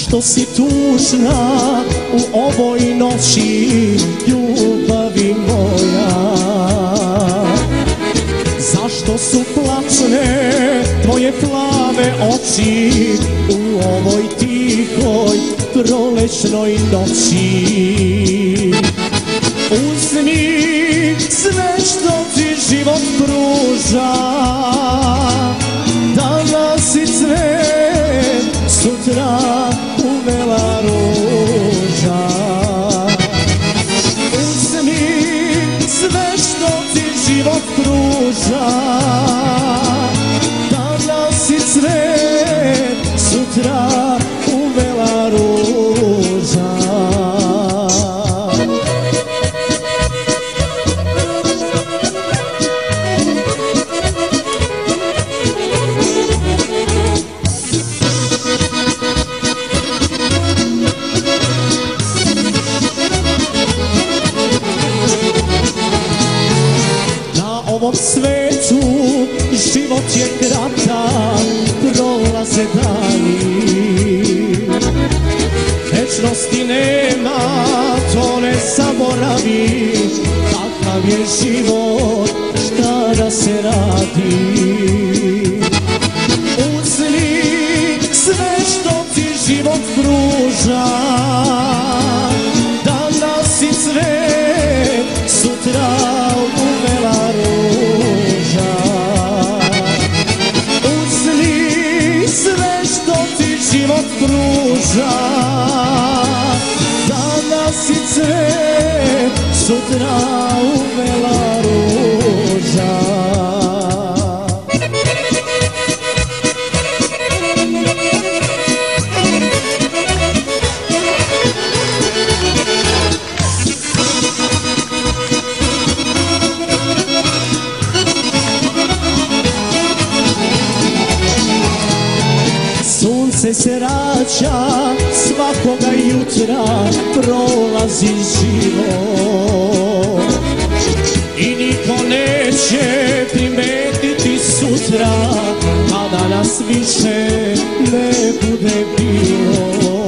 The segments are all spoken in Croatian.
Zašto si tužna u ovoj noći, ljubavi moja? Zašto su plačne tvoje plave oči u ovoj tihoj prolećnoj noći? Uzmi sve što ti život pruža, danas i cvet, sutra umela ruža. Uzmi sve što ti život pruža, danas i cvet, sutra umela ruža. Na ovom svetu život je kratak, prolaze dani. Večnosti nema, to ne zaboravi, takav je život, šta da se radi. Uzmi sve što ti život pruža, danas i cvet, sutra umela ruža. Uzmi sve što ti život pruža, danas i cvet, sutra umela ruža. Sunce se rađa svakoga jutra, prolazi život i niko neće primetiti sutra, kada nas više ne bude bilo.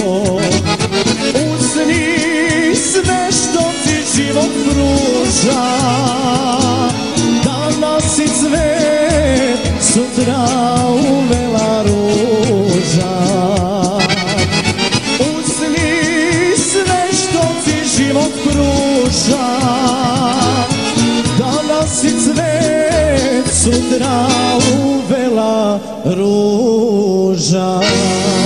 Uzmi sve što ti život pruža, danas i cvet, sutra umela ruža. Uzmi sve što ti život pruža, danas i cvet, sutra umela ruža.